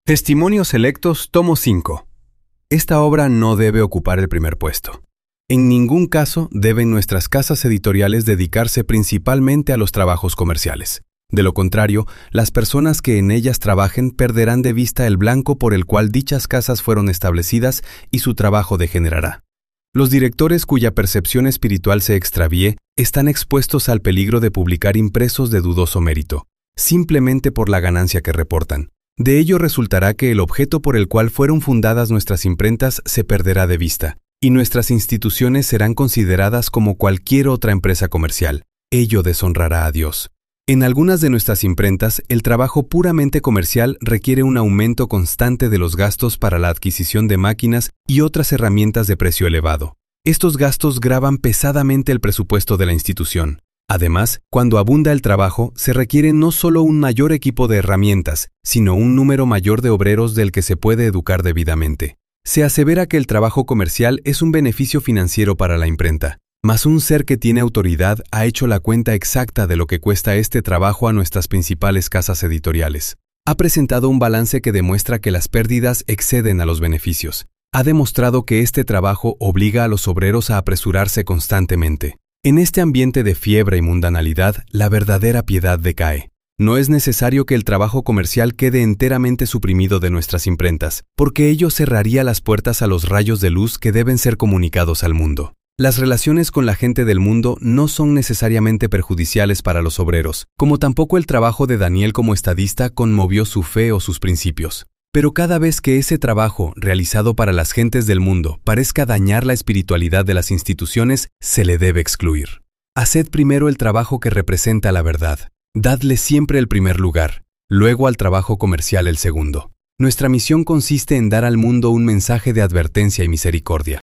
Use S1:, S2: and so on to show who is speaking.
S1: Testimonios Selectos, tomo 5. Esta obra no debe ocupar el primer puesto. En ningún caso deben nuestras casas editoriales dedicarse principalmente a los trabajos comerciales. De lo contrario, las personas que en ellas trabajen perderán de vista el blanco por el cual dichas casas fueron establecidas y su trabajo degenerará. Los directores cuya percepción espiritual se extravíe están expuestos al peligro de publicar impresos de dudoso mérito, simplemente por la ganancia que reportan. De ello resultará que el objeto por el cual fueron fundadas nuestras imprentas se perderá de vista, y nuestras instituciones serán consideradas como cualquier otra empresa comercial. Ello deshonrará a Dios. En algunas de nuestras imprentas, el trabajo puramente comercial requiere un aumento constante de los gastos para la adquisición de máquinas y otras herramientas de precio elevado. Estos gastos gravan pesadamente el presupuesto de la institución. Además, cuando abunda el trabajo, se requiere no solo un mayor equipo de herramientas, sino un número mayor de obreros del que se puede educar debidamente. Se asevera que el trabajo comercial es un beneficio financiero para la imprenta, mas un ser que tiene autoridad ha hecho la cuenta exacta de lo que cuesta este trabajo a nuestras principales casas editoriales. Ha presentado un balance que demuestra que las pérdidas exceden a los beneficios. Ha demostrado que este trabajo obliga a los obreros a apresurarse constantemente. En este ambiente de fiebre y mundanalidad, la verdadera piedad decae. No es necesario que el trabajo comercial quede enteramente suprimido de nuestras imprentas, porque ello cerraría las puertas a los rayos de luz que deben ser comunicados al mundo. Las relaciones con la gente del mundo no son necesariamente perjudiciales para los obreros, como tampoco el trabajo de Daniel como estadista conmovió su fe o sus principios. Pero cada vez que ese trabajo, realizado para las gentes del mundo, parezca dañar la espiritualidad de las instituciones, se le debe excluir. Haced primero el trabajo que representa la verdad. Dadle siempre el primer lugar, luego al trabajo comercial el segundo. Nuestra misión consiste en dar al mundo un mensaje de advertencia y misericordia.